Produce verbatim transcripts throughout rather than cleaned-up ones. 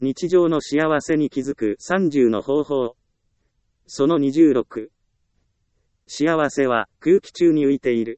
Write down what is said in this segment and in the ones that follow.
日常の幸せに気づくさんじゅうの方法。そのにじゅうろく。幸せは空気中に浮いている。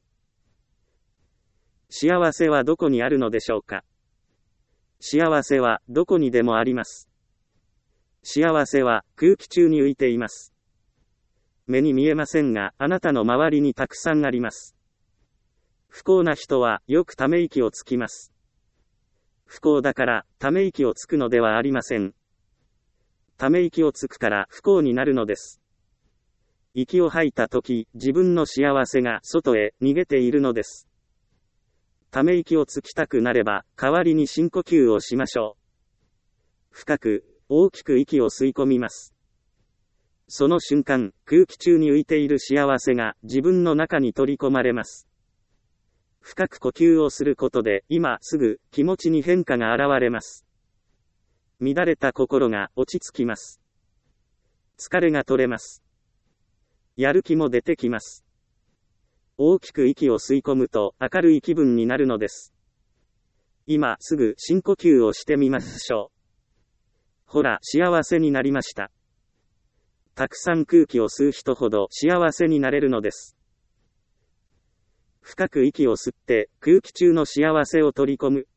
幸せはどこにあるのでしょうか。幸せはどこにでもあります。幸せは空気中に浮いています。目に見えませんが、あなたの周りにたくさんあります。不幸な人はよくため息をつきます。不幸だからため息をつくのではありません。ため息をつくから不幸になるのです。息を吐いたとき、自分の幸せが外へ逃げているのです。ため息をつきたくなれば、代わりに深呼吸をしましょう。深く、大きく息を吸い込みます。その瞬間、空気中に浮いている幸せが自分の中に取り込まれます。深く呼吸をすることで、今すぐ気持ちに変化が現れます。乱れた心が落ち着きます。疲れが取れます。やる気も出てきます。大きく息を吸い込むと明るい気分になるのです。今すぐ深呼吸をしてみましょう。ほら、幸せになりました。たくさん空気を吸う人ほど幸せになれるのです。深く息を吸って空気中の幸せを取り込む。